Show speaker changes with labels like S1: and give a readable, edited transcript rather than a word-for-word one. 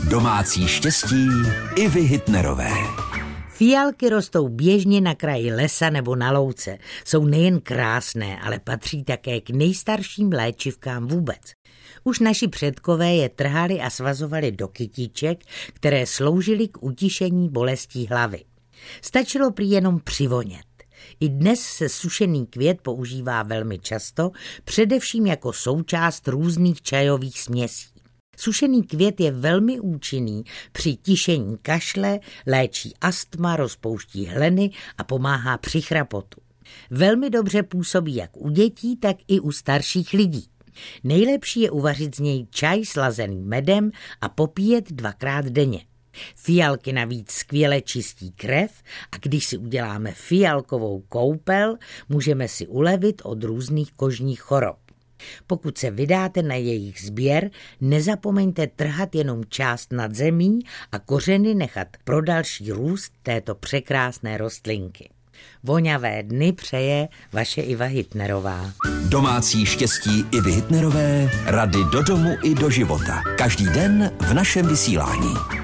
S1: Domácí štěstí Ivy Hitnerové.
S2: Fialky rostou běžně na kraji lesa nebo na louce. Jsou nejen krásné, ale patří také k nejstarším léčivkám vůbec. Už naši předkové je trhali a svazovali do kytiček, které sloužily k utišení bolestí hlavy. Stačilo prý jenom přivonět. I dnes se sušený květ používá velmi často, především jako součást různých čajových směsí. Sušený květ je velmi účinný při tišení kašle, léčí astma, rozpouští hleny a pomáhá při chrapotu. Velmi dobře působí jak u dětí, tak i u starších lidí. Nejlepší je uvařit z něj čaj slazený medem a popíjet 2krát denně. Fialky navíc skvěle čistí krev a když si uděláme fialkovou koupel, můžeme si ulevit od různých kožních chorob. Pokud se vydáte na jejich sběr, nezapomeňte trhat jenom část nad zemí a kořeny nechat pro další růst této překrásné rostlinky. Voňavé dny přeje vaše Iva Hitnerová.
S1: Domácí štěstí Ivy Hitnerové, rady do domu i do života. Každý den v našem vysílání.